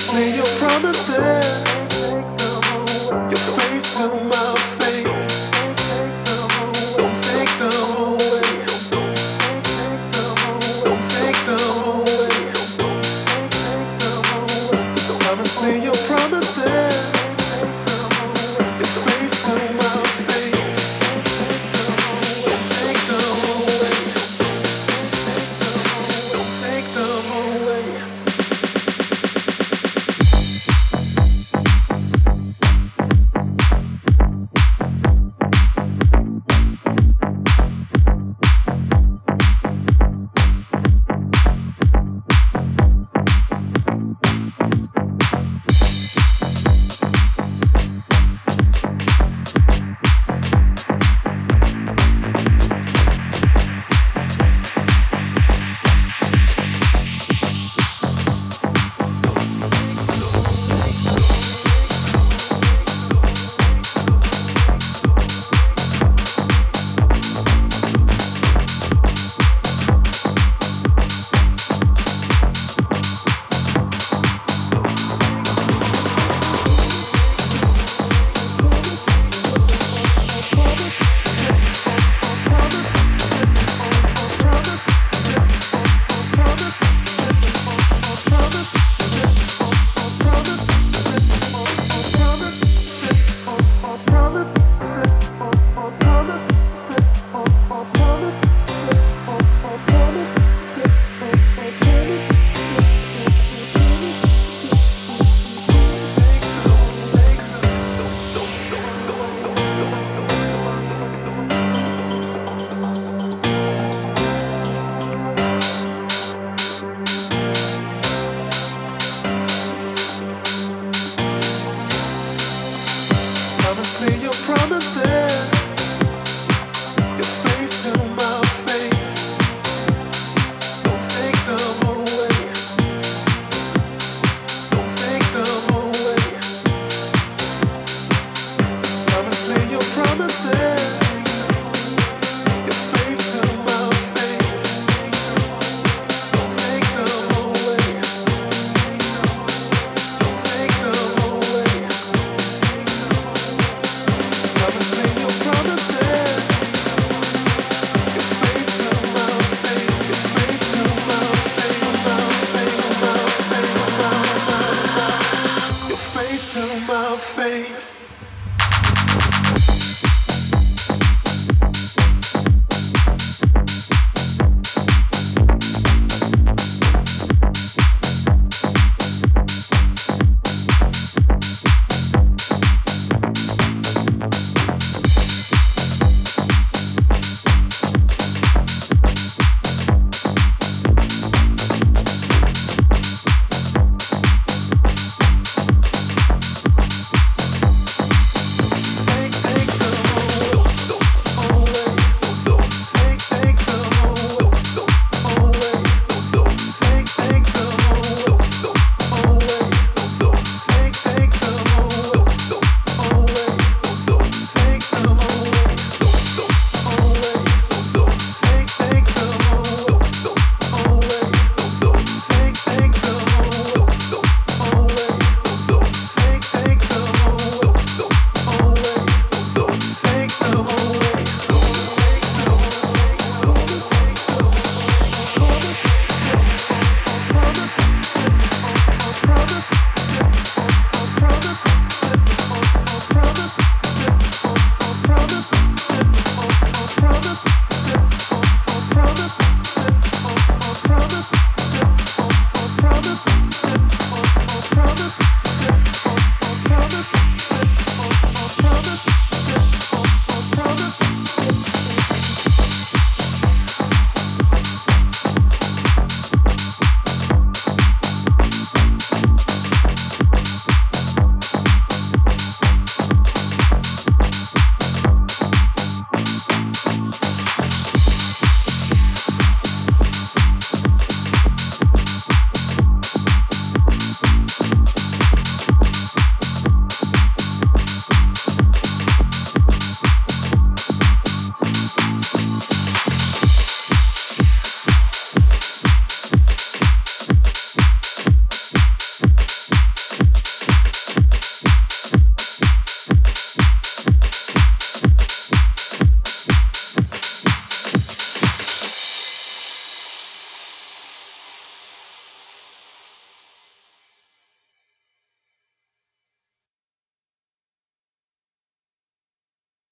me your promises, your face to my face. Don't take them away. Don't take them away. Promise me your promises, your face to my face. Don't take them away. Don't take them away. Promise me your promises, your face to my face. Don't take them away. Don't take them away. Promise me your promises, your face to my face. Don't take them away. Don't take them away. Promise me your promises, your face to my face, your face to my face, your face to my face.